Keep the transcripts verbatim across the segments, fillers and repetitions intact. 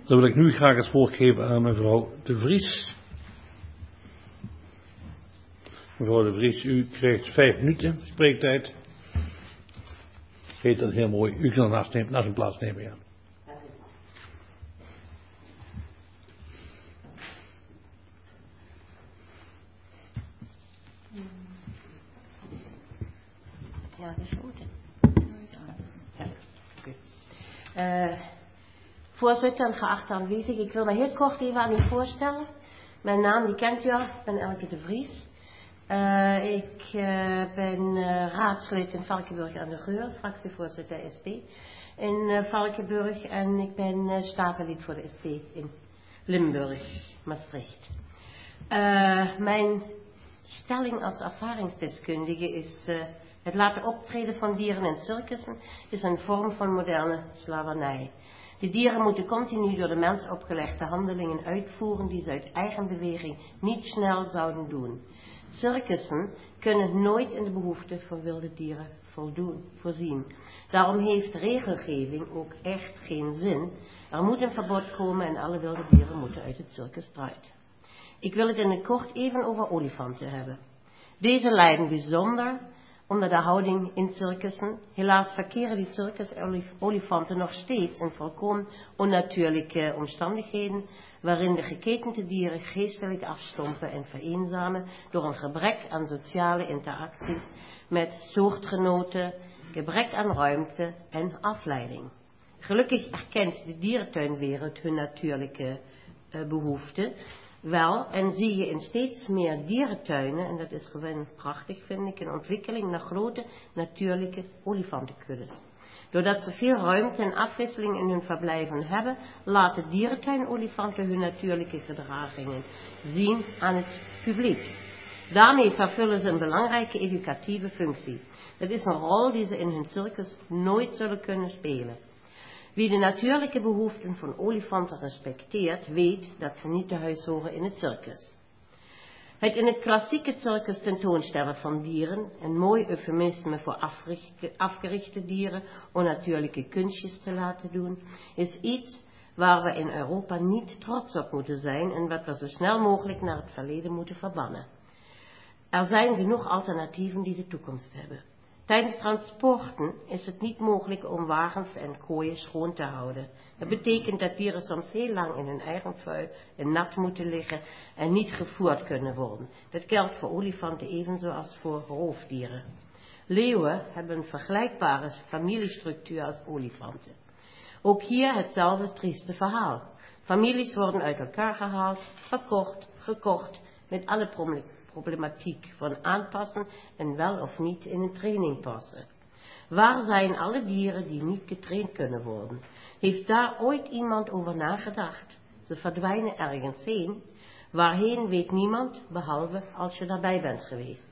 Dan wil ik nu graag het woord geven aan mevrouw De Vries. Mevrouw De Vries, u krijgt vijf minuten spreektijd. Heet dat heel mooi. U kan naast, nemen, naast een plaats nemen, ja. Ja, dat is goed. Ja, okay. uh, voorzitter en geachte aanwezigen, ik wil me heel kort even aan u voorstellen. Mijn naam, die kent u al, ik ben Elke De Vries. Uh, ik uh, ben uh, raadslid in Valkenburg aan de Geur, fractievoorzitter S P in uh, Valkenburg en ik ben uh, statenlid voor de S P in Limburg, Maastricht. Uh, mijn stelling als ervaringsdeskundige is uh, het laten optreden van dieren in circussen is een vorm van moderne slavernij. De dieren moeten continu door de mens opgelegde handelingen uitvoeren die ze uit eigen beweging niet snel zouden doen. Circussen kunnen nooit in de behoeften van wilde dieren voldoen, voorzien. Daarom heeft regelgeving ook echt geen zin. Er moet een verbod komen en alle wilde dieren moeten uit het circus eruit. Ik wil het in het kort even over olifanten hebben. Deze lijden bijzonder onder de houding in circussen. Helaas verkeren die circusolifanten nog steeds in volkomen onnatuurlijke omstandigheden, waarin de geketende dieren geestelijk afstompen en vereenzamen door een gebrek aan sociale interacties met soortgenoten, gebrek aan ruimte en afleiding. Gelukkig erkent de dierentuinwereld hun natuurlijke uh, behoeften wel en zie je in steeds meer dierentuinen, en dat is gewoon prachtig vind ik, een ontwikkeling naar grote natuurlijke olifantenkuddes. Doordat ze veel ruimte en afwisseling in hun verblijven hebben, laten dierentuinolifanten hun natuurlijke gedragingen zien aan het publiek. Daarmee vervullen ze een belangrijke educatieve functie. Dat is een rol die ze in hun circus nooit zullen kunnen spelen. Wie de natuurlijke behoeften van olifanten respecteert, weet dat ze niet te huis horen in het circus. Het in het klassieke circus tentoonstellen van dieren, een mooi eufemisme voor afgerichte dieren, onnatuurlijke kunstjes te laten doen, is iets waar we in Europa niet trots op moeten zijn en wat we zo snel mogelijk naar het verleden moeten verbannen. Er zijn genoeg alternatieven die de toekomst hebben. Tijdens transporten is het niet mogelijk om wagens en kooien schoon te houden. Dat betekent dat dieren soms heel lang in hun eigen vuil en nat moeten liggen en niet gevoerd kunnen worden. Dat geldt voor olifanten evenzo als voor roofdieren. Leeuwen hebben een vergelijkbare familiestructuur als olifanten. Ook hier hetzelfde trieste verhaal. Families worden uit elkaar gehaald, verkocht, gekocht, met alle problemen. Problematiek van aanpassen en wel of niet in een training passen. Waar zijn alle dieren die niet getraind kunnen worden? Heeft daar ooit iemand over nagedacht? Ze verdwijnen ergens heen. Waarheen weet niemand, behalve als je daarbij bent geweest.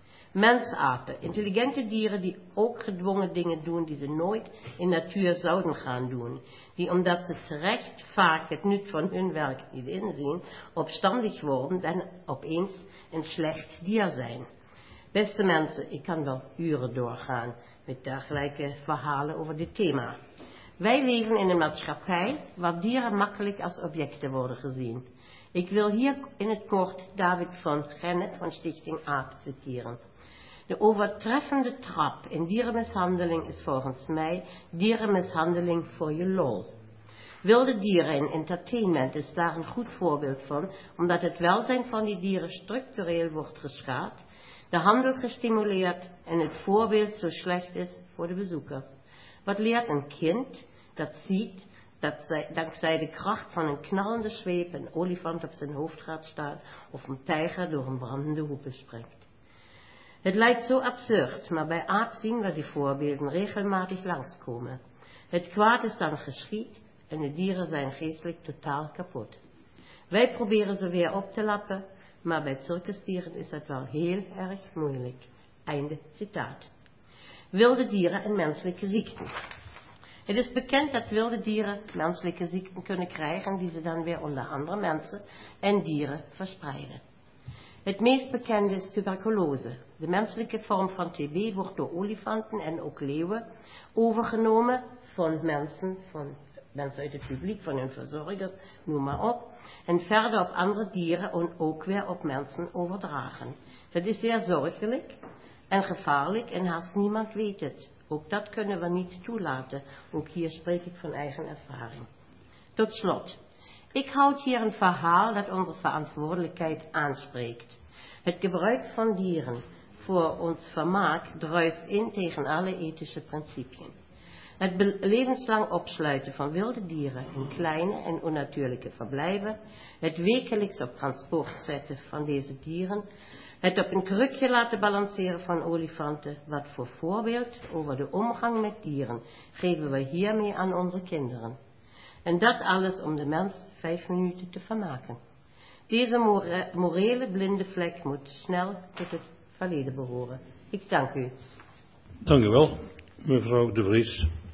Mensapen, intelligente dieren die ook gedwongen dingen doen die ze nooit in natuur zouden gaan doen. Die omdat ze terecht vaak het nut van hun werk niet inzien, opstandig worden en opeens een slecht dier zijn. Beste mensen, ik kan wel uren doorgaan met dergelijke verhalen over dit thema. Wij leven in een maatschappij waar dieren makkelijk als objecten worden gezien. Ik wil hier in het kort David van Gennep van Stichting AAP citeren. De overtreffende trap in dierenmishandeling is volgens mij dierenmishandeling voor je lol. Wilde dieren en entertainment is daar een goed voorbeeld van, omdat het welzijn van die dieren structureel wordt geschaad, de handel gestimuleerd en het voorbeeld zo slecht is voor de bezoekers. Wat leert een kind dat ziet dat zij, dankzij de kracht van een knallende zweep een olifant op zijn hoofd gaat staan of een tijger door een brandende hoepel springt? Het lijkt zo absurd, maar bij AAP zien we die voorbeelden regelmatig langskomen. Het kwaad is dan geschied en de dieren zijn geestelijk totaal kapot. Wij proberen ze weer op te lappen, maar bij circusdieren is dat wel heel erg moeilijk. Einde citaat. Wilde dieren en menselijke ziekten. Het is bekend dat wilde dieren menselijke ziekten kunnen krijgen die ze dan weer onder andere mensen en dieren verspreiden. Het meest bekende is tuberculose. De menselijke vorm van T B wordt door olifanten en ook leeuwen overgenomen van mensen, van mensen uit het publiek, van hun verzorgers, noem maar op. En verder op andere dieren en ook weer op mensen overdragen. Dat is zeer zorgelijk en gevaarlijk en haast niemand weet het. Ook dat kunnen we niet toelaten. Ook hier spreek ik van eigen ervaring. Tot slot. Ik houd hier een verhaal dat onze verantwoordelijkheid aanspreekt. Het gebruik van dieren voor ons vermaak druist in tegen alle ethische principes. Het levenslang opsluiten van wilde dieren in kleine en onnatuurlijke verblijven, het wekelijks op transport zetten van deze dieren, het op een krukje laten balanceren van olifanten, wat voor voorbeeld over de omgang met dieren geven we hiermee aan onze kinderen. En dat alles om de mens vijf minuten te vermaken. Deze more- morele blinde vlek moet snel tot het verleden behoren. Ik dank u. Dank u wel, mevrouw De Vries.